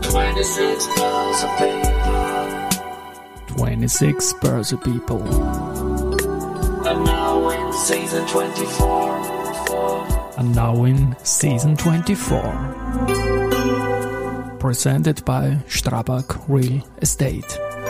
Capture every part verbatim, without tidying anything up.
twenty-six Börse People. twenty-six Börse People. And now in season twenty-four. And now in season twenty-four. Presented by Strabag Real Estate.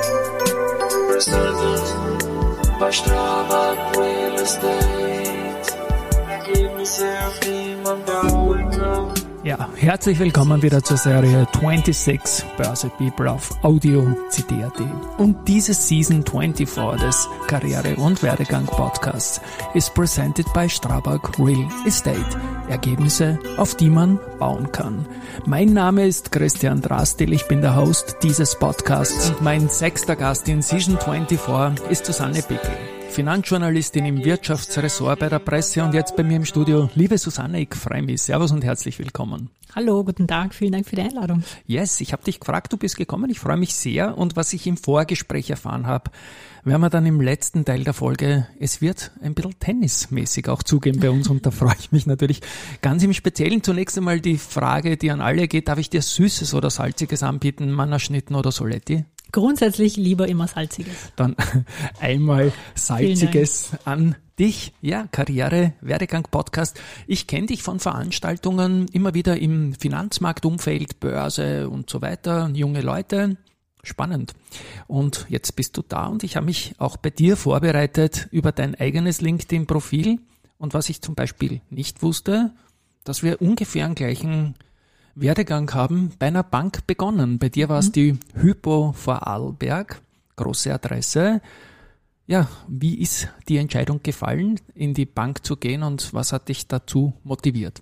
Presented by Strabag Real Estate. Ergebnisse, auf die man bauen kann. Ja, herzlich willkommen wieder zur Serie twenty-six Börse People auf Audio C D punkt A T. Und diese Season twenty-four des Karriere- und Werdegang-Podcasts ist presented by Strabag Real Estate. Ergebnisse, auf die man bauen kann. Mein Name ist Christian Drastil, ich bin der Host dieses Podcasts und mein sechster Gast in Season twenty-four ist Susanne Bickel. Finanzjournalistin im Wirtschaftsressort bei der Presse und jetzt bei mir im Studio. Liebe Susanne, ich freue mich. Servus und herzlich willkommen. Hallo, guten Tag, vielen Dank für die Einladung. Yes, ich habe dich gefragt, du bist gekommen. Ich freue mich sehr und was ich im Vorgespräch erfahren habe, werden wir dann im letzten Teil der Folge, es wird ein bisschen tennismäßig auch zugehen bei uns und da freue ich mich natürlich ganz im Speziellen. Zunächst einmal die Frage, die an alle geht, darf ich dir Süßes oder Salziges anbieten, Mannerschnitten oder Soletti? Grundsätzlich lieber immer Salziges. Dann einmal Salziges an dich. Ja, Karriere, Werdegang, Podcast. Ich kenne dich von Veranstaltungen immer wieder im Finanzmarktumfeld, Börse und so weiter, junge Leute. Spannend. Und jetzt bist du da und ich habe mich auch bei dir vorbereitet über dein eigenes LinkedIn-Profil. Und was ich zum Beispiel nicht wusste, dass wir ungefähr einen gleichen Werdegang haben, bei einer Bank begonnen. Bei dir war es mhm. die Hypo Vorarlberg, große Adresse. Ja, wie ist die Entscheidung gefallen, in die Bank zu gehen und was hat dich dazu motiviert?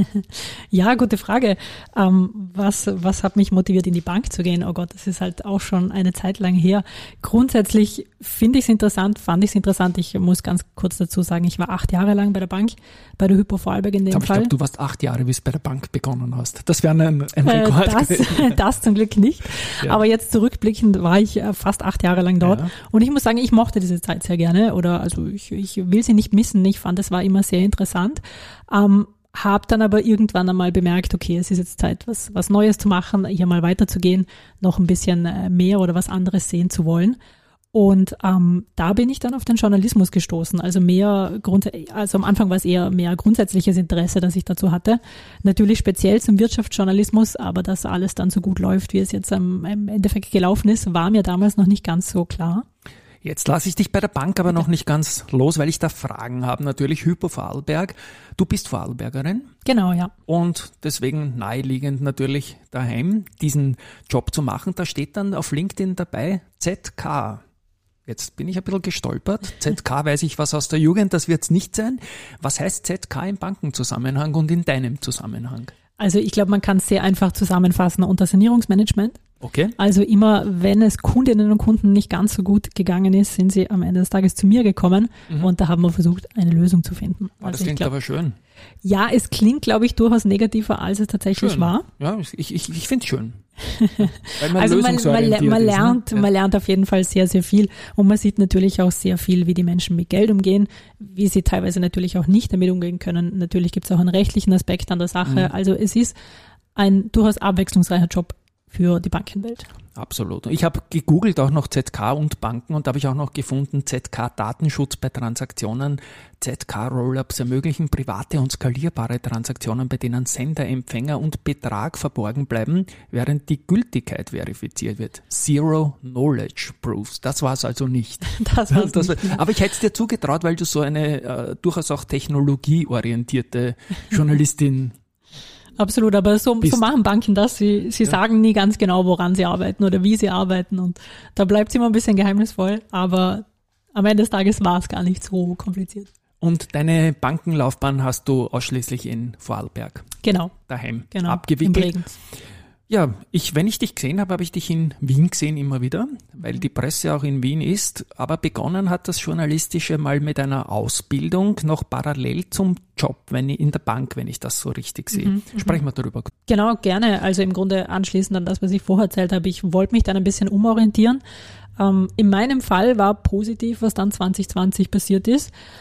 Ja, gute Frage. Ähm, was, was hat mich motiviert, in die Bank zu gehen? Oh Gott, das ist halt auch schon eine Zeit lang her. Grundsätzlich finde ich es interessant, fand ich es interessant. Ich muss ganz kurz dazu sagen, ich war acht Jahre lang bei der Bank, bei der Hypo Vorarlberg in dem Aber Fall. Ich glaube, du warst acht Jahre, bis du bei der Bank begonnen hast. Das wäre ein, ein Rekord. Äh, das, das zum Glück nicht. Ja. Aber jetzt zurückblickend war ich fast acht Jahre lang dort. Ja. Und ich muss sagen, ich mochte diese Zeit sehr gerne. Oder also ich, ich will sie nicht missen. Ich fand, es war immer sehr interessant. Ähm, Habe dann aber irgendwann einmal bemerkt, okay, es ist jetzt Zeit, was, was Neues zu machen, hier mal weiterzugehen, noch ein bisschen mehr oder was anderes sehen zu wollen. Und ähm, da bin ich dann auf den Journalismus gestoßen. Also mehr Grund, also am Anfang war es eher mehr grundsätzliches Interesse, das ich dazu hatte. Natürlich speziell zum Wirtschaftsjournalismus, aber dass alles dann so gut läuft, wie es jetzt am, im Endeffekt gelaufen ist, war mir damals noch nicht ganz so klar. Jetzt lasse ich dich bei der Bank aber noch nicht ganz los, weil ich da Fragen habe. Natürlich Hypo Vorarlberg. Du bist Vorarlbergerin. Genau, ja. Und deswegen naheliegend natürlich daheim, diesen Job zu machen. Da steht dann auf LinkedIn dabei Z K. Jetzt bin ich ein bisschen gestolpert. Z K weiß ich was aus der Jugend, das wird es nicht sein. Was heißt Z K im Bankenzusammenhang und in deinem Zusammenhang? Also ich glaube, man kann es sehr einfach zusammenfassen unter Sanierungsmanagement. Okay. Also immer, wenn es Kundinnen und Kunden nicht ganz so gut gegangen ist, sind sie am Ende des Tages zu mir gekommen mhm. und da haben wir versucht, eine Lösung zu finden. Oh, also das klingt glaub, aber schön. Ja, es klingt, glaube ich, durchaus negativer, als es tatsächlich schön. war. Ja, ich, ich, ich finde es schön. Weil man also man, man, man lernt, ist, ne? man lernt auf jeden Fall sehr, sehr viel und man sieht natürlich auch sehr viel, wie die Menschen mit Geld umgehen, wie sie teilweise natürlich auch nicht damit umgehen können. Natürlich gibt es auch einen rechtlichen Aspekt an der Sache. Mhm. Also es ist ein durchaus abwechslungsreicher Job für die Bankenwelt. Absolut. Ich habe gegoogelt auch noch Z K und Banken und da habe ich auch noch gefunden, Z K Datenschutz bei Transaktionen, Z K Rollups ermöglichen private und skalierbare Transaktionen, bei denen Sender, Empfänger und Betrag verborgen bleiben, während die Gültigkeit verifiziert wird. Zero Knowledge Proofs. Das war es also nicht. Das war's das nicht. War, aber ich hätte es dir zugetraut, weil du so eine äh, durchaus auch technologieorientierte Journalistin Absolut, aber so, so machen Banken das. Sie, sie ja. sagen nie ganz genau, woran sie arbeiten oder wie sie arbeiten und da bleibt es immer ein bisschen geheimnisvoll, aber am Ende des Tages war es gar nicht so kompliziert. Und deine Bankenlaufbahn hast du ausschließlich in Vorarlberg. Genau. Daheim genau. abgewickelt. In Bregenz. Ja, ich, wenn ich dich gesehen habe, habe ich dich in Wien gesehen immer wieder, weil die Presse auch in Wien ist. Aber begonnen hat das Journalistische mal mit einer Ausbildung, noch parallel zum Job, wenn ich in der Bank, wenn ich das so richtig sehe. Mhm, Sprechen wir darüber. Genau, gerne. Also im Grunde anschließend an das, was ich vorher erzählt habe. Ich wollte mich dann ein bisschen umorientieren. Ähm, in meinem Fall war positiv, was dann zwanzig zwanzig passiert ist.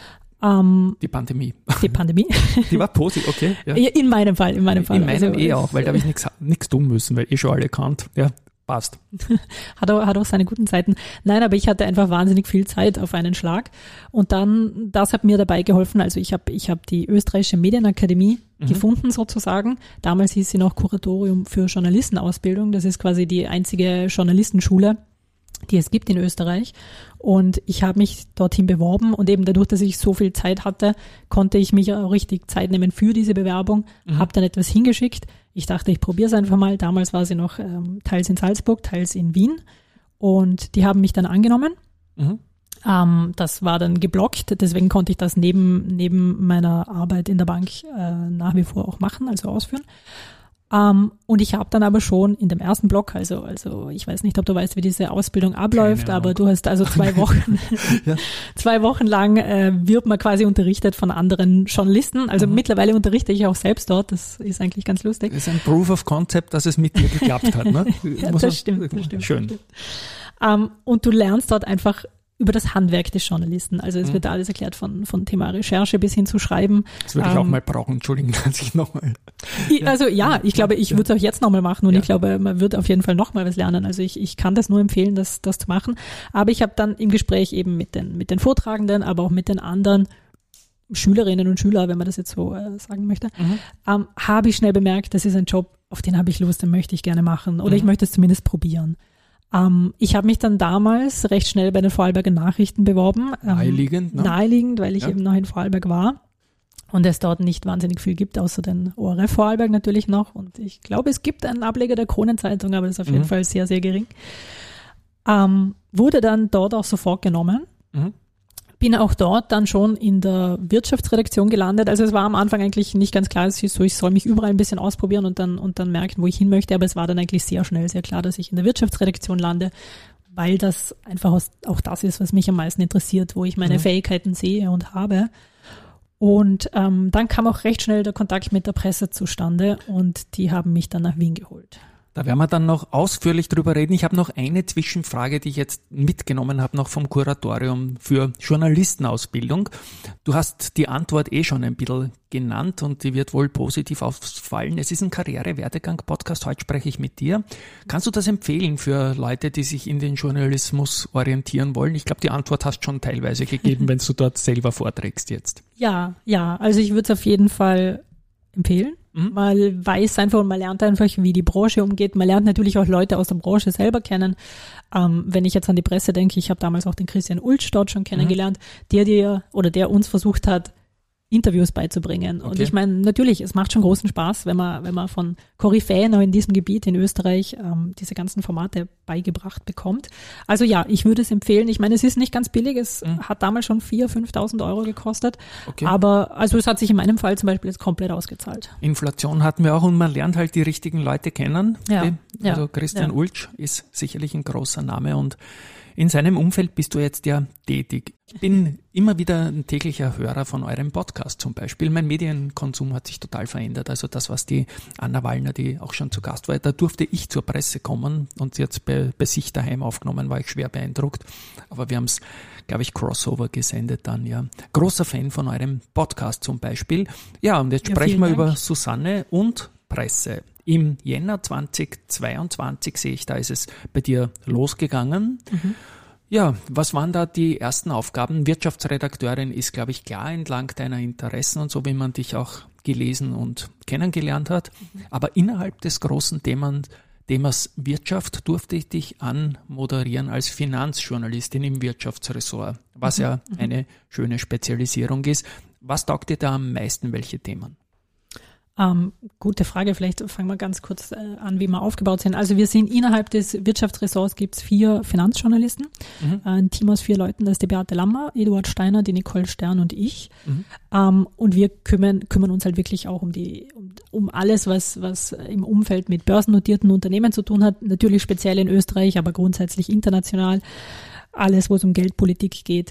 Ähm, die Pandemie. Die Pandemie. Die war positiv, okay. Ja. In meinem Fall, in meinem Fall. In meinem also, eh auch, weil da habe ich nichts nichts tun müssen, weil eh schon alle kannt. Ja, passt. Hat auch, hat auch seine guten Zeiten. Nein, aber ich hatte einfach wahnsinnig viel Zeit auf einen Schlag. Und dann, das hat mir dabei geholfen. Also ich habe ich hab die österreichische Medienakademie mhm. gefunden sozusagen. Damals hieß sie noch Kuratorium für Journalistenausbildung. Das ist quasi die einzige Journalistenschule, die es gibt in Österreich. Und ich habe mich dorthin beworben und eben dadurch, dass ich so viel Zeit hatte, konnte ich mich auch richtig Zeit nehmen für diese Bewerbung, mhm. habe dann etwas hingeschickt. Ich dachte, ich probiere es einfach mal. Damals war sie noch ähm, teils in Salzburg, teils in Wien und die haben mich dann angenommen. Mhm. Ähm, das war dann geblockt, deswegen konnte ich das neben, neben meiner Arbeit in der Bank äh, nach wie vor auch machen, also ausführen. Um, und ich habe dann aber schon in dem ersten Block, also also ich weiß nicht, ob du weißt, wie diese Ausbildung abläuft, aber du hast also zwei Wochen, ja. zwei Wochen lang äh, wird man quasi unterrichtet von anderen Journalisten. Also mhm. mittlerweile unterrichte ich auch selbst dort, das ist eigentlich ganz lustig. Das ist ein Proof of Concept, dass es mit dir geklappt hat, ne? Ja, das, das stimmt, das stimmt. Schön. Das stimmt. Um, und du lernst dort einfach über das Handwerk des Journalisten. Also es mhm. wird da alles erklärt von, von Thema Recherche bis hin zu Schreiben. Das würde ich ähm, auch mal brauchen. Entschuldigen, dass ich nochmal. Also ja, ich glaube, ich würde es auch jetzt nochmal machen und ja. ich glaube, man wird auf jeden Fall nochmal was lernen. Also ich, ich kann das nur empfehlen, das, das zu machen. Aber ich habe dann im Gespräch eben mit den, mit den Vortragenden, aber auch mit den anderen Schülerinnen und Schüler, wenn man das jetzt so äh, sagen möchte, mhm. ähm, habe ich schnell bemerkt, das ist ein Job, auf den habe ich Lust, den möchte ich gerne machen oder mhm. ich möchte es zumindest probieren. Um, ich habe mich dann damals recht schnell bei den Vorarlberger Nachrichten beworben. Naheliegend, ne? Naheliegend, weil ich ja. eben noch in Vorarlberg war und es dort nicht wahnsinnig viel gibt, außer den O R F Vorarlberg natürlich noch. Und ich glaube, es gibt einen Ableger der Kronenzeitung, aber das ist auf mhm. jeden Fall sehr, sehr gering. Um, wurde dann dort auch sofort genommen. Mhm. Bin auch dort dann schon in der Wirtschaftsredaktion gelandet. Also es war am Anfang eigentlich nicht ganz klar, es ist so, ich soll mich überall ein bisschen ausprobieren und dann, und dann merken, wo ich hin möchte. Aber es war dann eigentlich sehr schnell, sehr klar, dass ich in der Wirtschaftsredaktion lande, weil das einfach auch das ist, was mich am meisten interessiert, wo ich meine mhm. Fähigkeiten sehe und habe. Und ähm, dann kam auch recht schnell der Kontakt mit der Presse zustande und die haben mich dann nach Wien geholt. Da werden wir dann noch ausführlich drüber reden. Ich habe noch eine Zwischenfrage, die ich jetzt mitgenommen habe, noch vom Kuratorium für Journalistenausbildung. Du hast die Antwort eh schon ein bisschen genannt und die wird wohl positiv ausfallen. Es ist ein Karriere-Werdegang-Podcast, heute spreche ich mit dir. Kannst du das empfehlen für Leute, die sich in den Journalismus orientieren wollen? Ich glaube, die Antwort hast du schon teilweise gegeben, wenn du dort selber vorträgst jetzt. Ja, ja, also ich würde es auf jeden Fall empfehlen. Mhm. Man weiß einfach und man lernt einfach, wie die Branche umgeht. Man lernt natürlich auch Leute aus der Branche selber kennen. Ähm, wenn ich jetzt an die Presse denke, ich habe damals auch den Christian Ulsch dort schon kennengelernt, mhm. der dir oder der uns versucht hat, Interviews beizubringen. Okay. Und ich meine, natürlich, es macht schon großen Spaß, wenn man, wenn man von Koryphäen auch in diesem Gebiet in Österreich ähm, diese ganzen Formate beigebracht bekommt. Also ja, ich würde es empfehlen. Ich meine, es ist nicht ganz billig. Es mhm. hat damals schon viertausend, fünftausend Euro gekostet. Okay. Aber also es hat sich in meinem Fall zum Beispiel jetzt komplett ausgezahlt. Inflation hatten wir auch und man lernt halt die richtigen Leute kennen. Ja. Also ja. Christian ja. Ulsch ist sicherlich ein großer Name und in seinem Umfeld bist du jetzt ja tätig. Ich bin immer wieder ein täglicher Hörer von eurem Podcast zum Beispiel. Mein Medienkonsum hat sich total verändert. Also das, was die Anna Wallner, die auch schon zu Gast war, da durfte ich zur Presse kommen und sie hat es bei, bei sich daheim aufgenommen, war ich schwer beeindruckt. Aber wir haben es, glaube ich, Crossover gesendet dann, ja. Großer Fan von eurem Podcast zum Beispiel. Ja, und jetzt ja, sprechen wir Dank. über Susanne und Presse. Im Jänner zweitausendzweiundzwanzig sehe ich, da ist es bei dir losgegangen. Mhm. Ja, was waren da die ersten Aufgaben? Wirtschaftsredakteurin ist, glaube ich, klar entlang deiner Interessen und so, wie man dich auch gelesen und kennengelernt hat. Mhm. Aber innerhalb des großen Themas, Themas Wirtschaft durfte ich dich anmoderieren als Finanzjournalistin im Wirtschaftsressort, was mhm. ja eine schöne Spezialisierung ist. Was taugt dir da am meisten? Welche Themen? Ähm, gute Frage, vielleicht fangen wir ganz kurz äh, an, wie wir aufgebaut sind. Also wir sind innerhalb des Wirtschaftsressorts gibt es vier Finanzjournalisten, mhm. äh, ein Team aus vier Leuten, das ist die Beate Lammer, Eduard Steiner, die Nicole Stern und ich. Mhm. Ähm, und wir kümmern, kümmern uns halt wirklich auch um die um, um alles, was was im Umfeld mit börsennotierten Unternehmen zu tun hat, natürlich speziell in Österreich, aber grundsätzlich international. Alles, wo es um Geldpolitik geht,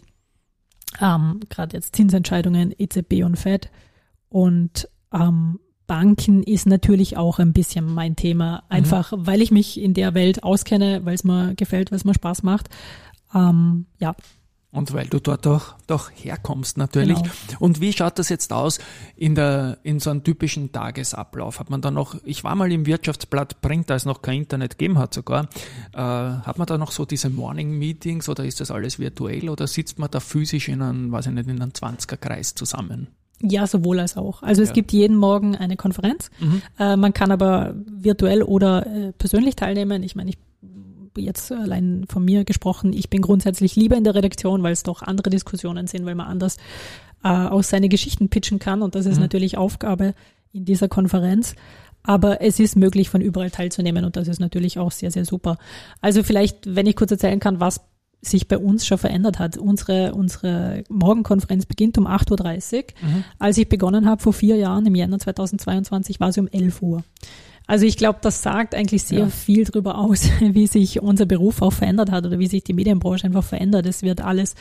ähm, gerade jetzt Zinsentscheidungen, E Z B und Fed und ähm, Banken ist natürlich auch ein bisschen mein Thema, einfach mhm. weil ich mich in der Welt auskenne, weil es mir gefällt, weil es mir Spaß macht. Ähm, ja, Und weil du dort doch, doch herkommst natürlich. Genau. Und wie schaut das jetzt aus in der, in so einem typischen Tagesablauf? Hat man da noch, ich war mal im Wirtschaftsblatt Print, da es noch kein Internet gegeben hat sogar, äh, hat man da noch so diese Morning Meetings oder ist das alles virtuell oder sitzt man da physisch in einem, weiß ich nicht, in einem zwanziger-Kreis zusammen? Ja, sowohl als auch. Also es Ja. gibt jeden Morgen eine Konferenz. Mhm. Äh, man kann aber virtuell oder äh, persönlich teilnehmen. Ich meine, ich jetzt allein von mir gesprochen, ich bin grundsätzlich lieber in der Redaktion, weil es doch andere Diskussionen sind, weil man anders äh, aus seine Geschichten pitchen kann und das ist Mhm. natürlich Aufgabe in dieser Konferenz. Aber es ist möglich, von überall teilzunehmen und das ist natürlich auch sehr, sehr super. Also vielleicht, wenn ich kurz erzählen kann, was sich bei uns schon verändert hat. Unsere, unsere Morgenkonferenz beginnt um acht Uhr dreißig. Mhm. Als ich begonnen habe vor vier Jahren, im Jänner zweitausendzweiundzwanzig, war sie um elf Uhr. Also ich glaube, das sagt eigentlich sehr Ja. viel darüber aus, wie sich unser Beruf auch verändert hat oder wie sich die Medienbranche einfach verändert. Es wird alles,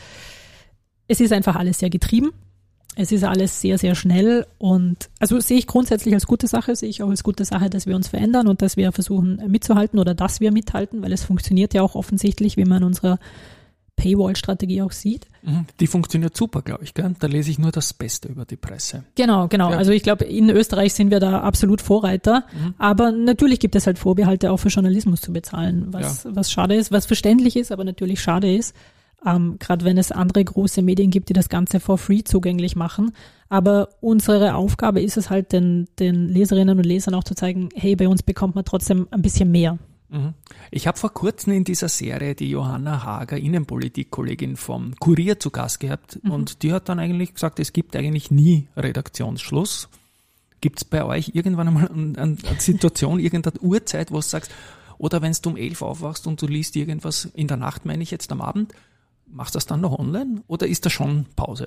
es ist einfach alles sehr getrieben. Es ist alles sehr, sehr schnell und also sehe ich grundsätzlich als gute Sache, sehe ich auch als gute Sache, dass wir uns verändern und dass wir versuchen mitzuhalten oder dass wir mithalten, weil es funktioniert ja auch offensichtlich, wie man in unserer Paywall-Strategie auch sieht. Mhm. Die funktioniert super, glaube ich, gell? Da lese ich nur das Beste über die Presse. Genau, genau. Ja. Also ich glaube, in Österreich sind wir da absolut Vorreiter. Mhm. Aber natürlich gibt es halt Vorbehalte, auch für Journalismus zu bezahlen, was, Ja. was schade ist, was verständlich ist, aber natürlich schade ist. Ähm, gerade wenn es andere große Medien gibt, die das Ganze for free zugänglich machen. Aber unsere Aufgabe ist es halt, den, den Leserinnen und Lesern auch zu zeigen, hey, bei uns bekommt man trotzdem ein bisschen mehr. Mhm. Ich habe vor kurzem in dieser Serie die Johanna Hager, Innenpolitikkollegin vom Kurier, zu Gast gehabt Mhm. und die hat dann eigentlich gesagt, es gibt eigentlich nie Redaktionsschluss. Gibt es bei euch irgendwann einmal eine, eine Situation, irgendeine Uhrzeit, wo du sagst, oder wenn du um elf aufwachst und du liest irgendwas in der Nacht, meine ich jetzt am Abend, machst du das dann noch online oder ist das schon Pause?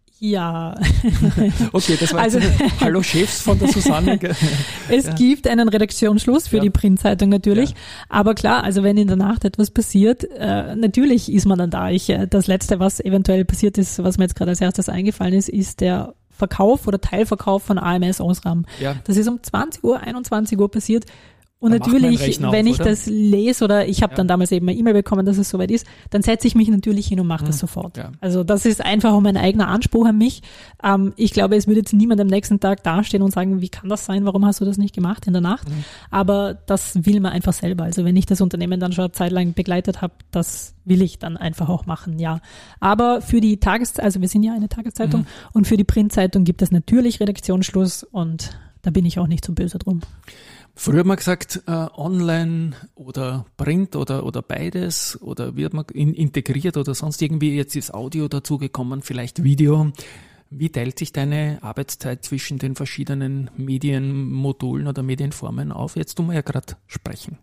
Ja, Okay, das war Also- jetzt Hallo Chefs von der Susanne. gell? es Ja. gibt einen Redaktionsschluss für Ja. die Printzeitung natürlich. Ja. Aber klar, also wenn in der Nacht etwas passiert, äh, natürlich ist man dann da. Ich, äh, das Letzte, was eventuell passiert ist, was mir jetzt gerade als erstes eingefallen ist, ist der Verkauf oder Teilverkauf von A M S-Osram. Ja. Das ist um zwanzig Uhr, einundzwanzig Uhr passiert. Und Da macht man natürlich, einen Rechner wenn auf, ich oder? das lese oder ich habe Ja. dann damals eben eine E-Mail bekommen, dass es soweit ist, dann setze ich mich natürlich hin und mache das Mhm. sofort. Ja. Also das ist einfach auch mein eigener Anspruch an mich. Ähm, ich glaube, es würde jetzt niemand am nächsten Tag dastehen und sagen, wie kann das sein, warum hast du das nicht gemacht in der Nacht? Mhm. Aber das will man einfach selber. Also wenn ich das Unternehmen dann schon eine Zeit lang begleitet habe, das will ich dann einfach auch machen, ja. Aber für die Tageszeitung, also wir sind ja eine Tageszeitung Mhm. und für die Printzeitung gibt es natürlich Redaktionsschluss und da bin ich auch nicht so böse drum. Früher hat man gesagt, äh, online oder Print oder, oder beides oder wird man in, integriert oder sonst irgendwie, jetzt ist Audio dazugekommen, vielleicht Video. Wie teilt sich deine Arbeitszeit zwischen den verschiedenen Medienmodulen oder Medienformen auf? Jetzt tun wir ja gerade sprechen.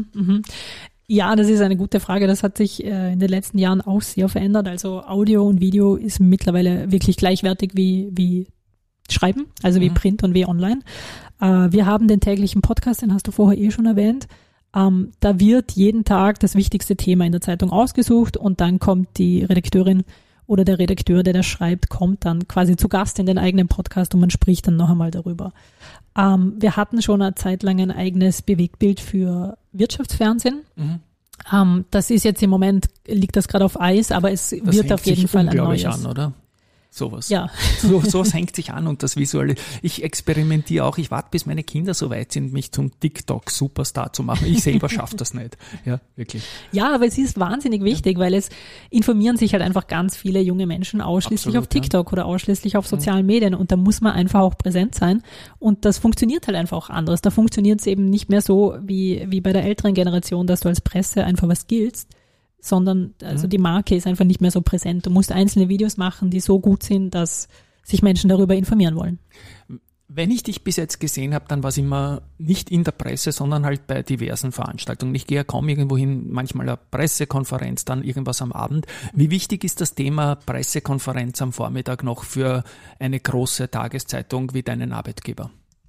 Ja, das ist eine gute Frage. Das hat sich äh, in den letzten Jahren auch sehr verändert. Also Audio und Video ist mittlerweile wirklich gleichwertig wie, wie Schreiben, also wie Mhm. Print und wie Online. Äh, wir haben den täglichen Podcast, den hast du vorher eh schon erwähnt. Ähm, da wird jeden Tag das wichtigste Thema in der Zeitung ausgesucht und dann kommt die Redakteurin oder der Redakteur, der das schreibt, kommt dann quasi zu Gast in den eigenen Podcast und man spricht dann noch einmal darüber. Ähm, wir hatten schon eine Zeit lang ein eigenes Bewegtbild für Wirtschaftsfernsehen. Mhm. Ähm, das ist jetzt im Moment, liegt das gerade auf Eis, aber es Das wird hängt auf jeden sich Fall ein unglaublich neues. an, oder? Sowas. Ja. So, sowas hängt sich an und das Visuelle. Ich experimentiere auch. Ich warte, bis meine Kinder so weit sind, mich zum TikTok-Superstar zu machen. Ich selber schaffe das nicht. Ja, wirklich. Ja, aber es ist wahnsinnig wichtig, weil es informieren sich halt einfach ganz viele junge Menschen ausschließlich Absolut, auf TikTok oder ausschließlich auf sozialen Medien und da muss man einfach auch präsent sein und das funktioniert halt einfach auch anders. Da funktioniert es eben nicht mehr so wie, wie bei der älteren Generation, dass du als Presse einfach was giltst, sondern also Mhm. die Marke ist einfach nicht mehr so präsent. Du musst einzelne Videos machen, die so gut sind, dass sich Menschen darüber informieren wollen. Wenn ich dich bis jetzt gesehen habe, dann war es immer nicht in der Presse, sondern halt bei diversen Veranstaltungen. Ich gehe ja kaum irgendwo hin, manchmal eine Pressekonferenz, dann irgendwas am Abend. Wie wichtig ist das Thema Pressekonferenz am Vormittag noch für eine große Tageszeitung wie deinen Arbeitgeber?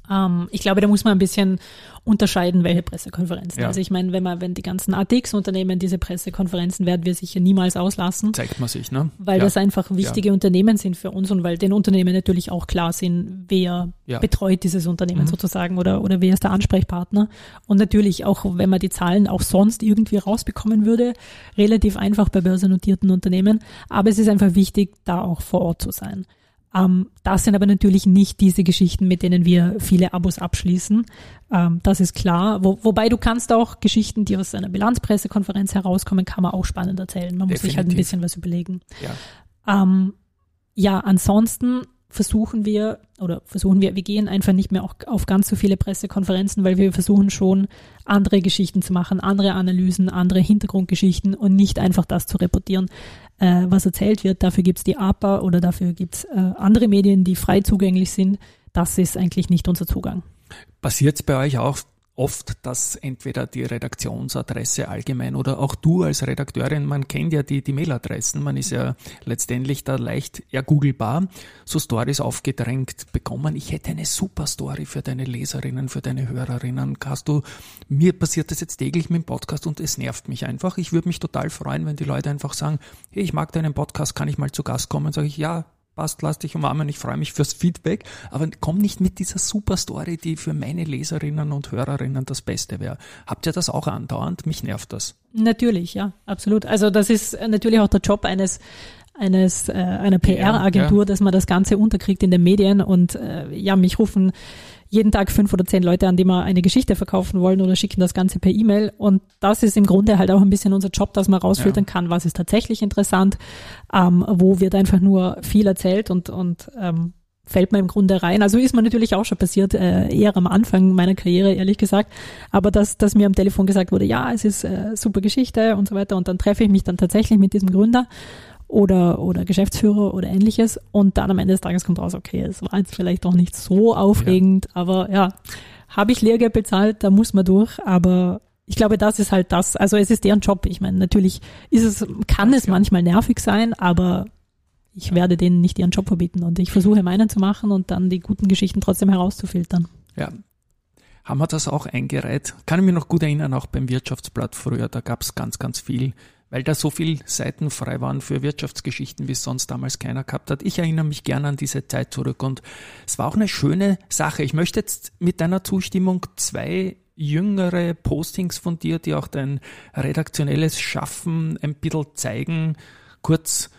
Ähm, ich glaube, da muss man ein bisschen unterscheiden, welche Pressekonferenzen. Ja. Also ich meine, wenn man, wenn die ganzen A T X-Unternehmen diese Pressekonferenzen werden wir sicher niemals auslassen. Zeigt man sich, ne? Weil ja. das einfach wichtige ja. Unternehmen sind für uns und weil den Unternehmen natürlich auch klar sind, wer ja. betreut dieses Unternehmen mhm. sozusagen oder, oder wer ist der Ansprechpartner. Und natürlich auch, wenn man die Zahlen auch sonst irgendwie rausbekommen würde, relativ einfach bei börsennotierten Unternehmen. Aber es ist einfach wichtig, da auch vor Ort zu sein. Ähm, das sind aber natürlich nicht diese Geschichten, mit denen wir viele Abos abschließen. Ähm, das ist klar. Wo, wobei du kannst auch Geschichten, die aus einer Bilanzpressekonferenz herauskommen, kann man auch spannend erzählen. Man muss Definitiv. sich halt ein bisschen was überlegen. Ja, ähm, ja ansonsten versuchen wir, oder versuchen wir, wir gehen einfach nicht mehr auch auf ganz so viele Pressekonferenzen, weil wir versuchen schon, andere Geschichten zu machen, andere Analysen, andere Hintergrundgeschichten und nicht einfach das zu reportieren, äh, was erzählt wird. Dafür gibt's die A P A oder dafür gibt's äh, andere Medien, die frei zugänglich sind. Das ist eigentlich nicht unser Zugang. Passiert es bei euch auch oft, dass entweder die Redaktionsadresse allgemein oder auch du als Redakteurin, man kennt ja die, die Mailadressen, man ist ja letztendlich da leicht ergooglebar, so Stories aufgedrängt bekommen. Ich hätte eine super Story für deine Leserinnen, für deine Hörerinnen. Hast du, mir passiert das jetzt täglich mit dem Podcast und es nervt mich einfach. Ich würde mich total freuen, wenn die Leute einfach sagen, hey, ich mag deinen Podcast, kann ich mal zu Gast kommen? Sage ich, ja, passt, lass dich umarmen, ich freue mich fürs Feedback, aber komm nicht mit dieser super Story, die für meine Leserinnen und Hörerinnen das Beste wäre. Habt ihr das auch andauernd? Mich nervt das. Natürlich, ja, absolut. Also das ist natürlich auch der Job eines eines äh, einer P R-Agentur, ja, ja. dass man das Ganze unterkriegt in den Medien und äh, ja, mich rufen jeden Tag fünf oder zehn Leute an, die mal eine Geschichte verkaufen wollen oder schicken das Ganze per E-Mail. Und das ist im Grunde halt auch ein bisschen unser Job, dass man rausfiltern ja. kann, was ist tatsächlich interessant, ähm, wo wird einfach nur viel erzählt und, und ähm, fällt man im Grunde rein. Also ist mir natürlich auch schon passiert, äh, eher am Anfang meiner Karriere, ehrlich gesagt. Aber dass, dass mir am Telefon gesagt wurde, ja, es ist äh, super Geschichte und so weiter. Und dann treffe ich mich dann tatsächlich mit diesem Gründer oder oder Geschäftsführer oder ähnliches und dann am Ende des Tages kommt raus, okay, es war jetzt vielleicht doch nicht so aufregend, ja. aber ja, habe ich Lehrgeld bezahlt, da muss man durch, aber ich glaube, das ist halt das, also es ist deren Job, ich meine, natürlich ist es, kann es manchmal nervig sein, aber ich werde denen nicht ihren Job verbieten und ich versuche meinen zu machen und dann die guten Geschichten trotzdem herauszufiltern. Ja. Haben wir das auch eingereiht? Kann ich mich noch gut erinnern, auch beim Wirtschaftsblatt früher, da gab es ganz, ganz viel, weil da so viel Seiten frei waren für Wirtschaftsgeschichten, wie es sonst damals keiner gehabt hat. Ich erinnere mich gerne an diese Zeit zurück und es war auch eine schöne Sache. Ich möchte jetzt mit deiner Zustimmung zwei jüngere Postings von dir, die auch dein redaktionelles Schaffen ein bisschen zeigen, kurz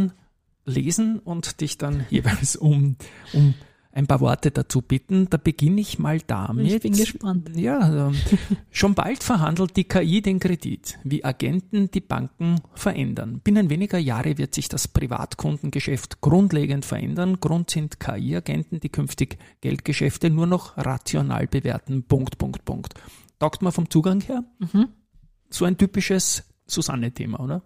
anlesen und dich dann jeweils um, um ein paar Worte dazu bitten. Da beginne ich mal damit. Ich bin gespannt. Ja, schon bald verhandelt die K I den Kredit, wie Agenten die Banken verändern. Binnen weniger Jahre wird sich das Privatkundengeschäft grundlegend verändern. Grund sind K I-Agenten, die künftig Geldgeschäfte nur noch rational bewerten. Punkt, Punkt, Punkt. Taugt man vom Zugang her? Mhm. So ein typisches Susanne-Thema, oder?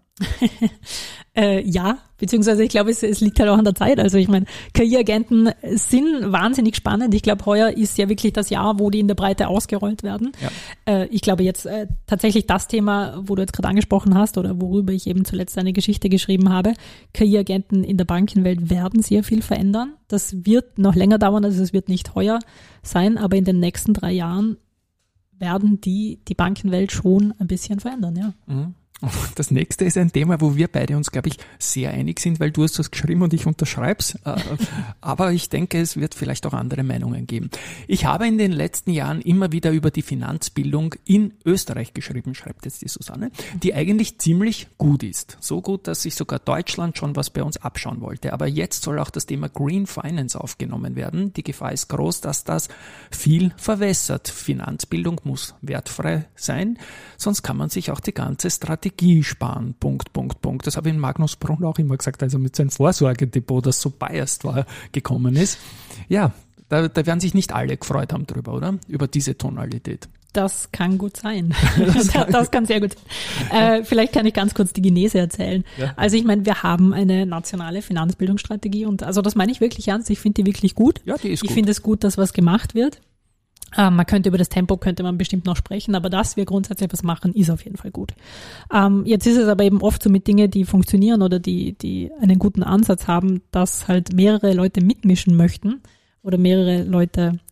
äh, ja, beziehungsweise ich glaube, es, es liegt halt auch an der Zeit. Also ich meine, K I-Agenten sind wahnsinnig spannend. Ich glaube, heuer ist ja wirklich das Jahr, wo die in der Breite ausgerollt werden. Ja. Äh, ich glaube jetzt äh, tatsächlich das Thema, wo du jetzt gerade angesprochen hast oder worüber ich eben zuletzt eine Geschichte geschrieben habe, K I-Agenten in der Bankenwelt werden sehr viel verändern. Das wird noch länger dauern, also es wird nicht heuer sein, aber in den nächsten drei Jahren werden die die Bankenwelt schon ein bisschen verändern, ja. Mhm. Das nächste ist ein Thema, wo wir beide uns, glaube ich, sehr einig sind, weil du hast das geschrieben und ich unterschreib's. Aber ich denke, es wird vielleicht auch andere Meinungen geben. Ich habe in den letzten Jahren immer wieder über die Finanzbildung in Österreich geschrieben, schreibt jetzt die Susanne, die eigentlich ziemlich gut ist. So gut, dass sich sogar Deutschland schon was bei uns abschauen wollte. Aber jetzt soll auch das Thema Green Finance aufgenommen werden. Die Gefahr ist groß, dass das viel verwässert. Finanzbildung muss wertfrei sein, sonst kann man sich auch die ganze Strategie sparen, Punkt, Punkt, Punkt. Das habe ich in Magnus Brunner auch immer gesagt, als er mit seinem Vorsorgedepot, das so biased war, gekommen ist. Ja, da, da werden sich nicht alle gefreut haben drüber, oder? Über diese Tonalität. Das kann gut sein. Das kann, das kann sehr gut sein. Äh, vielleicht kann ich ganz kurz die Genese erzählen. Ja. Also ich meine, wir haben eine nationale Finanzbildungsstrategie und also das meine ich wirklich ernst. Ich finde die wirklich gut. Ja, die ist ich gut. finde es gut, dass was gemacht wird. Ähm, man könnte über das Tempo, könnte man bestimmt noch sprechen, aber dass wir grundsätzlich was machen, ist auf jeden Fall gut. Ähm, jetzt ist es aber eben oft so mit Dingen, die funktionieren oder die, die einen guten Ansatz haben, dass halt mehrere Leute mitmischen möchten oder mehrere Leute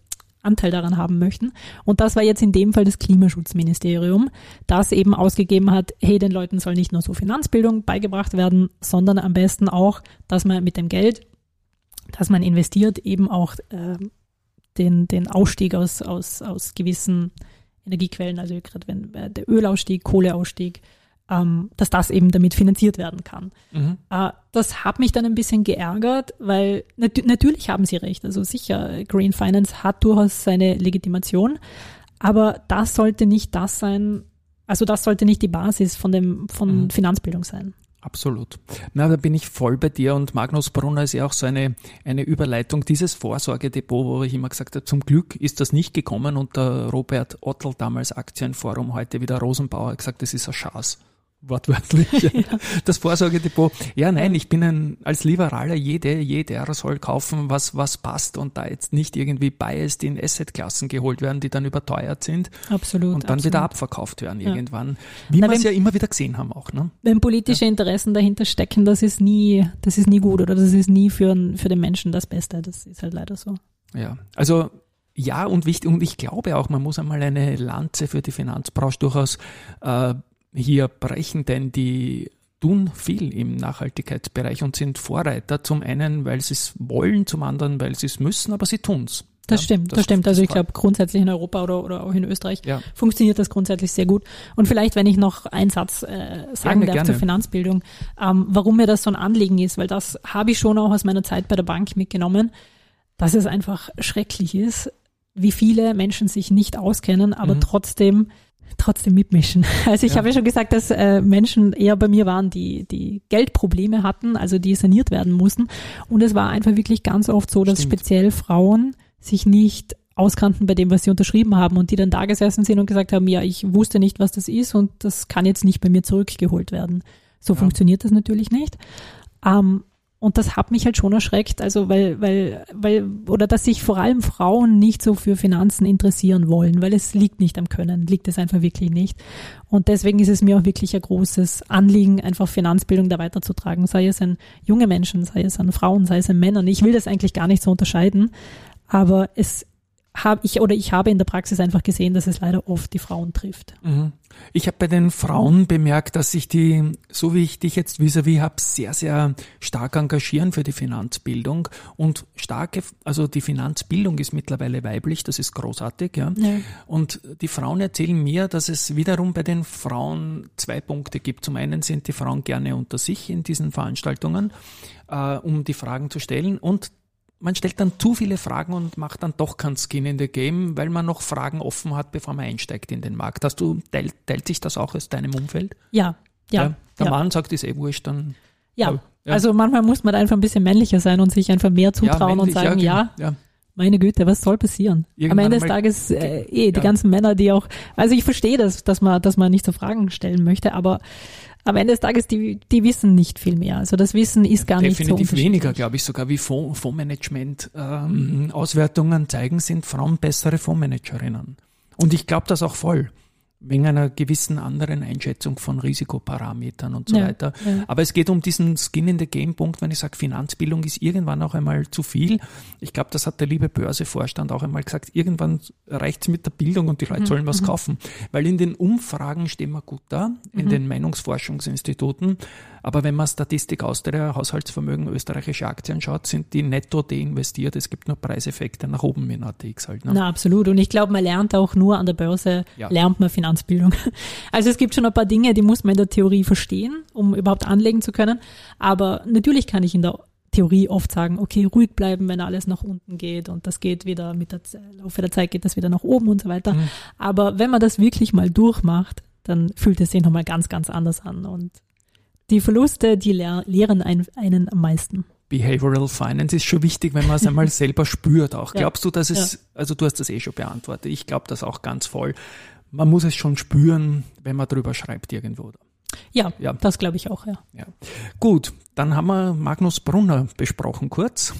Anteil daran haben möchten. Und das war jetzt in dem Fall das Klimaschutzministerium, das eben ausgegeben hat, hey, den Leuten soll nicht nur so Finanzbildung beigebracht werden, sondern am besten auch, dass man mit dem Geld, das man investiert, eben auch äh, den, den Ausstieg aus, aus, aus gewissen Energiequellen, also gerade wenn äh, der Ölausstieg, Kohleausstieg, ähm, dass das eben damit finanziert werden kann. Mhm. Äh, das hat mich dann ein bisschen geärgert, weil nat- natürlich haben sie recht, also sicher, Green Finance hat durchaus seine Legitimation, aber das sollte nicht das sein, also das sollte nicht die Basis von dem von mhm. Finanzbildung sein. Absolut. Na, da bin ich voll bei dir und Magnus Brunner ist ja auch so eine, eine Überleitung. Dieses Vorsorgedepot, wo ich immer gesagt habe, zum Glück ist das nicht gekommen und der Robert Ottl, damals Aktienforum, heute wieder Rosenbauer, hat gesagt, das ist ein Schaß. Wortwörtlich. Ja. Das Vorsorgedepot. Ja, nein, ich bin ein, als Liberaler, jede, jeder soll kaufen, was, was passt und da jetzt nicht irgendwie biased in Assetklassen geholt werden, die dann überteuert sind. Absolut. Und dann absolut. wieder abverkauft werden ja. irgendwann. Wie wir es ja immer wieder gesehen haben auch, ne? Wenn politische ja. Interessen dahinter stecken, das ist nie, das ist nie gut oder das ist nie für, für den Menschen das Beste. Das ist halt leider so. Ja, also, ja, und wichtig, und ich glaube auch, man muss einmal eine Lanze für die Finanzbranche durchaus, äh, hier brechen, denn die tun viel im Nachhaltigkeitsbereich und sind Vorreiter. Zum einen, weil sie es wollen, zum anderen, weil sie es müssen, aber sie tun's. Das ja, stimmt, das, das stimmt. Also ich glaube, grundsätzlich in Europa oder, oder auch in Österreich ja. funktioniert das grundsätzlich sehr gut. Und vielleicht, wenn ich noch einen Satz äh, sagen gerne, darf gerne. zur Finanzbildung, ähm, warum mir das so ein Anliegen ist, weil das habe ich schon auch aus meiner Zeit bei der Bank mitgenommen, dass es einfach schrecklich ist, wie viele Menschen sich nicht auskennen, aber mhm. trotzdem trotzdem mitmischen. Also ich ja. habe ja schon gesagt, dass äh, Menschen eher bei mir waren, die die Geldprobleme hatten, also die saniert werden mussten. Und es war einfach wirklich ganz oft so, dass Stimmt. speziell Frauen sich nicht auskannten bei dem, was sie unterschrieben haben und die dann da gesessen sind und gesagt haben, ja, ich wusste nicht, was das ist und das kann jetzt nicht bei mir zurückgeholt werden. So ja. funktioniert das natürlich nicht. Ähm, Und das hat mich halt schon erschreckt, also weil, weil, weil, oder dass sich vor allem Frauen nicht so für Finanzen interessieren wollen, weil es liegt nicht am Können, liegt es einfach wirklich nicht. Und deswegen ist es mir auch wirklich ein großes Anliegen, einfach Finanzbildung da weiterzutragen, sei es an junge Menschen, sei es an Frauen, sei es an Männern. Ich will das eigentlich gar nicht so unterscheiden, aber es habe ich oder ich habe in der Praxis einfach gesehen, dass es leider oft die Frauen trifft. Mhm. Ich habe bei den Frauen bemerkt, dass sich die, so wie ich dich jetzt vis-à-vis habe, sehr, sehr stark engagieren für die Finanzbildung und starke, also die Finanzbildung ist mittlerweile weiblich, das ist großartig, ja. ja. Und die Frauen erzählen mir, dass es wiederum bei den Frauen zwei Punkte gibt. Zum einen sind die Frauen gerne unter sich in diesen Veranstaltungen, äh, um die Fragen zu stellen und man stellt dann zu viele Fragen und macht dann doch kein Skin in the Game, weil man noch Fragen offen hat, bevor man einsteigt in den Markt. Hast du, teilt, teilt sich das auch aus deinem Umfeld? Ja, ja. ja der ja. Mann sagt, ist eh wurscht, dann... Ja. ja, also manchmal muss man einfach ein bisschen männlicher sein und sich einfach mehr zutrauen ja, männlich, und sagen, ja, ja, ja, meine Güte, was soll passieren? Irgendwann Am Ende des Tages äh, eh, die ganzen Männer, die auch, also ich verstehe das, dass man, dass man nicht so Fragen stellen möchte, aber am Ende des Tages, die, die wissen nicht viel mehr. Also das Wissen ist gar nicht so Definitiv weniger, glaube ich, sogar wie Fonds, Fondsmanagement ähm, Auswertungen zeigen, sind Frauen bessere Fondsmanagerinnen. Und ich glaube das auch voll. Wegen einer gewissen anderen Einschätzung von Risikoparametern und so ja, weiter. Ja. Aber es geht um diesen Skin-in-the-Game-Punkt, wenn ich sage, Finanzbildung ist irgendwann auch einmal zu viel. Ich glaube, das hat der liebe Börsevorstand auch einmal gesagt, irgendwann reicht es mit der Bildung und die Leute mhm. sollen was mhm. kaufen. Weil in den Umfragen stehen wir gut da, in mhm. den Meinungsforschungsinstituten. Aber wenn man Statistik Austria, Haushaltsvermögen, österreichische Aktien schaut, sind die netto deinvestiert. Es gibt nur Preiseffekte nach oben in A T X halt. Ne? Na, absolut. Und ich glaube, man lernt auch nur an der Börse, ja. lernt man Finanzbildung. Also es gibt schon ein paar Dinge, die muss man in der Theorie verstehen, um überhaupt anlegen zu können. Aber natürlich kann ich in der Theorie oft sagen, okay, ruhig bleiben, wenn alles nach unten geht und das geht wieder mit der Laufe der Zeit geht das wieder nach oben und so weiter. Mhm. Aber wenn man das wirklich mal durchmacht, dann fühlt es sich nochmal ganz, ganz anders an und die Verluste, die lehr- lehren einen, einen am meisten. Behavioral Finance ist schon wichtig, wenn man es einmal selber spürt auch. Ja. Glaubst du, dass es, ja. also du hast das eh schon beantwortet, ich glaube das auch ganz voll. Man muss es schon spüren, wenn man drüber schreibt irgendwo. Ja, ja. das glaube ich auch, ja. ja. Gut, dann haben wir Magnus Brunner besprochen kurz.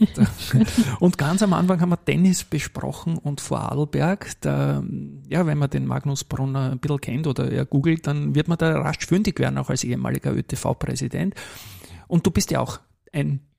Und ganz am Anfang haben wir Tennis besprochen und Vorarlberg. Da, ja, wenn man den Magnus Brunner ein bisschen kennt oder er googelt, dann wird man da rasch fündig werden, auch als ehemaliger Ö T V-Präsident. Und du bist ja auch ein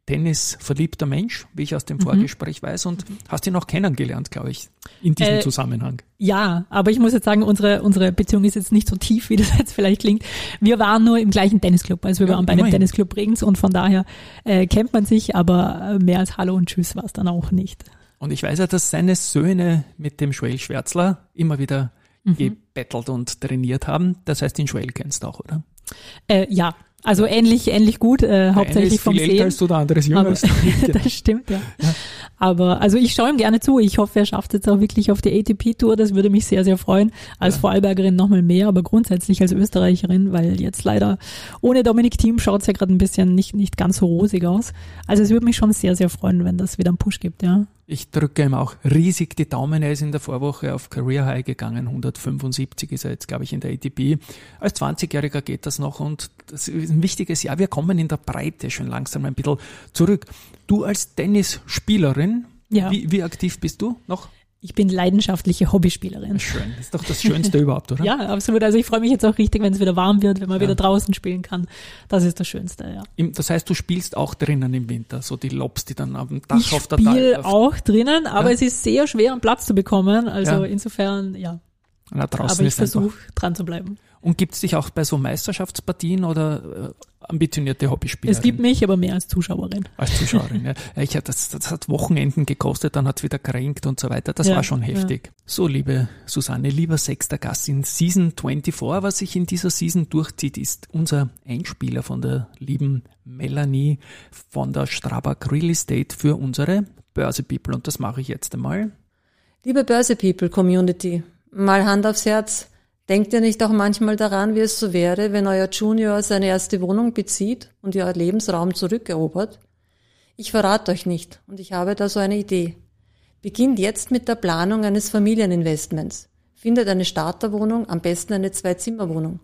tennisverliebter Mensch, wie ich aus dem Vorgespräch mhm. weiß, und hast ihn auch kennengelernt, glaube ich, in diesem äh, Zusammenhang. Ja, aber ich muss jetzt sagen, unsere unsere Beziehung ist jetzt nicht so tief, wie das jetzt vielleicht klingt. Wir waren nur im gleichen Tennisclub, also wir ja, waren bei dem Tennisclub Bregenz und von daher äh, kennt man sich, aber mehr als Hallo und Tschüss war es dann auch nicht. Und ich weiß ja, dass seine Söhne mit dem Joel Schwärzler immer wieder mhm. gebettelt und trainiert haben. Das heißt, den Joel kennst du auch, oder? Äh, ja. Also ähnlich, ähnlich gut, äh, hauptsächlich vom Sehen. Älter als du, der andere ist jünger als du. Das stimmt, ja. ja. Aber also ich schaue ihm gerne zu. Ich hoffe, er schafft jetzt auch wirklich auf die A T P-Tour. Das würde mich sehr, sehr freuen. Als ja. Vorarlbergerin nochmal mehr, aber grundsätzlich als Österreicherin, weil jetzt leider ohne Dominic Thiem schaut es ja gerade ein bisschen nicht, nicht ganz so rosig aus. Also es würde mich schon sehr, sehr freuen, wenn das wieder einen Push gibt, ja. Ich drücke ihm auch riesig die Daumen. Er ist in der Vorwoche auf Career High gegangen. hundertfünfundsiebzig ist er jetzt, glaube ich, in der A T P. Als zwanzigjähriger geht das noch und das ist ein wichtiges Jahr. Wir kommen in der Breite schon langsam ein bisschen zurück. Du als Tennisspielerin, ja. wie, wie aktiv bist du noch? Ich bin leidenschaftliche Hobbyspielerin. Schön, das ist doch das Schönste überhaupt, oder? Ja, absolut. Also ich freue mich jetzt auch richtig, wenn es wieder warm wird, wenn man ja. wieder draußen spielen kann. Das ist das Schönste, ja. Das heißt, du spielst auch drinnen im Winter, so die Lobs, die dann am Dach ich auf der Dach... Ich spiele auch drinnen, aber ja. es ist sehr schwer, einen Platz zu bekommen. Also ja. insofern, ja. Na, draußen aber ich ist versuche, dran zu bleiben. Und gibt es dich auch bei so Meisterschaftspartien oder äh, ambitionierte Hobbyspielerin? Es gibt mich, aber mehr als Zuschauerin. Als Zuschauerin, ja. Ich, das, das hat Wochenenden gekostet, dann hat es wieder gekränkt und so weiter. Das ja, war schon heftig. Ja. So, liebe Susanne, lieber sechster Gast in Season vierundzwanzig, was sich in dieser Season durchzieht, ist unser Einspieler von der lieben Melanie von der Strabag Real Estate für unsere Börse People. Und das mache ich jetzt einmal. Liebe Börse People Community, mal Hand aufs Herz. Denkt ihr nicht auch manchmal daran, wie es so wäre, wenn euer Junior seine erste Wohnung bezieht und ihr Lebensraum zurückerobert? Ich verrate euch nicht und ich habe da so eine Idee. Beginnt jetzt mit der Planung eines Familieninvestments. Findet eine Starterwohnung, am besten eine Zwei-Zimmer-Wohnung.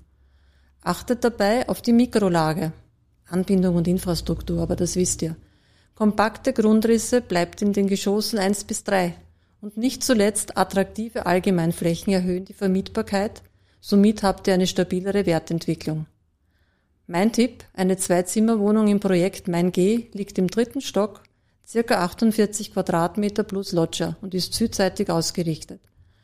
Achtet dabei auf die Mikrolage. Anbindung und Infrastruktur, aber das wisst ihr. Kompakte Grundrisse bleibt in den Geschossen eins bis drei. Und nicht zuletzt attraktive Allgemeinflächen erhöhen die Vermietbarkeit, somit habt ihr eine stabilere Wertentwicklung. Mein Tipp, eine Zwei-Zimmer-Wohnung im Projekt Mein G liegt im dritten Stock, circa achtundvierzig Quadratmeter plus Loggia und ist südseitig ausgerichtet.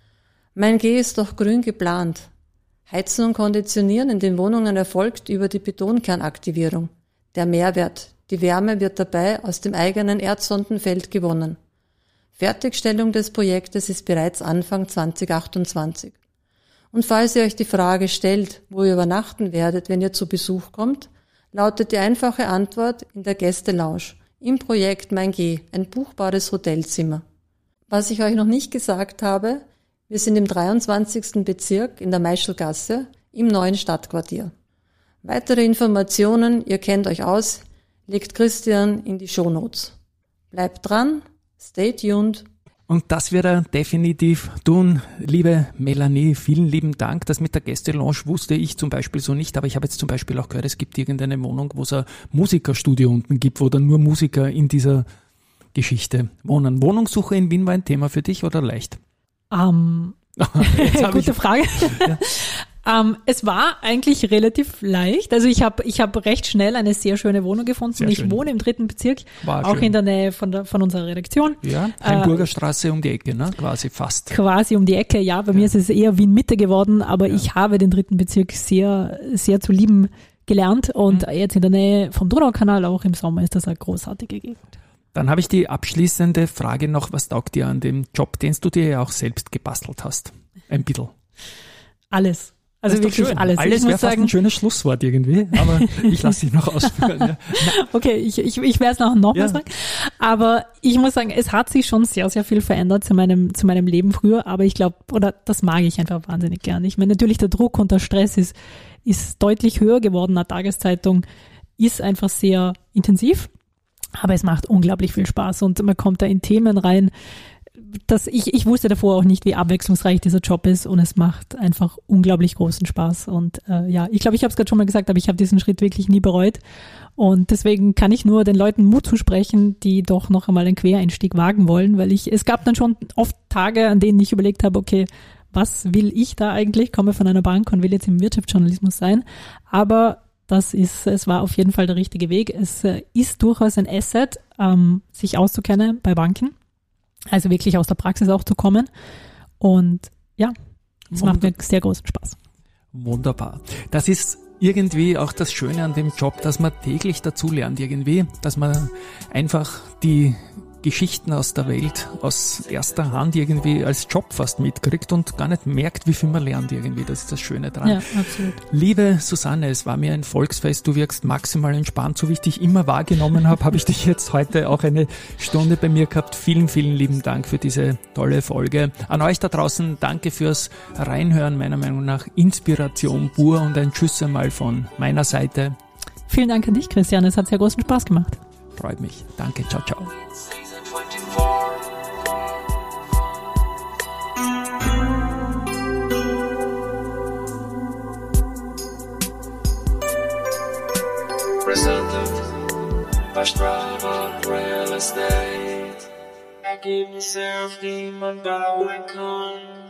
Mein G ist auch grün geplant. Heizen und Konditionieren in den Wohnungen erfolgt über die Betonkernaktivierung. Der Mehrwert, die Wärme wird dabei aus dem eigenen Erdsondenfeld gewonnen. Fertigstellung des Projektes ist bereits Anfang zwanzig achtundzwanzig. Und falls ihr euch die Frage stellt, wo ihr übernachten werdet, wenn ihr zu Besuch kommt, lautet die einfache Antwort in der Gäste-Lounge im Projekt Mein G, ein buchbares Hotelzimmer. Was ich euch noch nicht gesagt habe, wir sind im dreiundzwanzigsten Bezirk in der Meischelgasse im neuen Stadtquartier. Weitere Informationen, ihr kennt euch aus, legt Christian in die Shownotes. Bleibt dran! Stay tuned. Und das wird er definitiv tun. Liebe Melanie, vielen lieben Dank. Das mit der Gäste-Lounge wusste ich zum Beispiel so nicht, aber ich habe jetzt zum Beispiel auch gehört, es gibt irgendeine Wohnung, wo es ein Musikerstudio unten gibt, wo dann nur Musiker in dieser Geschichte wohnen. Wohnungssuche in Wien war ein Thema für dich oder leicht? Um, gute ich, Frage. Ja. Um, es war eigentlich relativ leicht. Also ich habe ich hab recht schnell eine sehr schöne Wohnung gefunden. Sehr ich schön. Wohne im dritten Bezirk, war auch schön. In der Nähe von, der, von unserer Redaktion. Ja, Heimburger äh, Straße um die Ecke, ne? Quasi fast. Quasi um die Ecke, ja. Bei ja. mir ist es eher Wien-Mitte geworden, aber ja. ich habe den dritten Bezirk sehr, sehr zu lieben gelernt. Und mhm. jetzt in der Nähe vom Donaukanal, auch im Sommer, ist das eine großartige Gegend. Dann habe ich die abschließende Frage noch, was taugt dir an dem Job, den du dir ja auch selbst gebastelt hast? Ein bisschen. Alles. Also wirklich schön. alles. Alles wäre fast ein schönes Schlusswort irgendwie, aber ich lasse dich noch ausführen. Ja. Okay, ich, ich, ich werde es noch, noch ja. mal sagen. Aber ich muss sagen, es hat sich schon sehr, sehr viel verändert zu meinem, zu meinem Leben früher, aber ich glaube, oder das mag ich einfach wahnsinnig gern. Ich meine, natürlich der Druck und der Stress ist, ist deutlich höher geworden. Eine Tageszeitung ist einfach sehr intensiv, aber es macht unglaublich viel Spaß und man kommt da in Themen rein, dass ich, ich wusste davor auch nicht, wie abwechslungsreich dieser Job ist und es macht einfach unglaublich großen Spaß und äh, ja, ich glaube, ich habe es gerade schon mal gesagt, aber ich habe diesen Schritt wirklich nie bereut und deswegen kann ich nur den Leuten Mut zusprechen, die doch noch einmal einen Quereinstieg wagen wollen, weil ich, es gab dann schon oft Tage, an denen ich überlegt habe, okay, was will ich da eigentlich, komme von einer Bank und will jetzt im Wirtschaftsjournalismus sein, aber Das ist, es war auf jeden Fall der richtige Weg. Es äh, ist durchaus ein Asset, ähm, sich auszukennen bei Banken. Also wirklich aus der Praxis auch zu kommen. Und ja, es macht mir sehr großen Spaß. Wunderbar. Das ist irgendwie auch das Schöne an dem Job, dass man täglich dazulernt irgendwie, dass man einfach die Geschichten aus der Welt aus erster Hand irgendwie als Job fast mitkriegt und gar nicht merkt, wie viel man lernt irgendwie. Das ist das Schöne dran. Ja, absolut. Liebe Susanne, es war mir ein Volksfest. Du wirkst maximal entspannt. So wie ich dich immer wahrgenommen habe, habe ich dich jetzt heute auch eine Stunde bei mir gehabt. Vielen, vielen lieben Dank für diese tolle Folge. An euch da draußen, danke fürs Reinhören. Meiner Meinung nach Inspiration pur und ein Tschüss einmal von meiner Seite. Vielen Dank an dich, Christian. Es hat sehr großen Spaß gemacht. Freut mich. Danke. Ciao, ciao. Presented by Strabag Real Estate. Ergebnisse, auf die man bauen kann.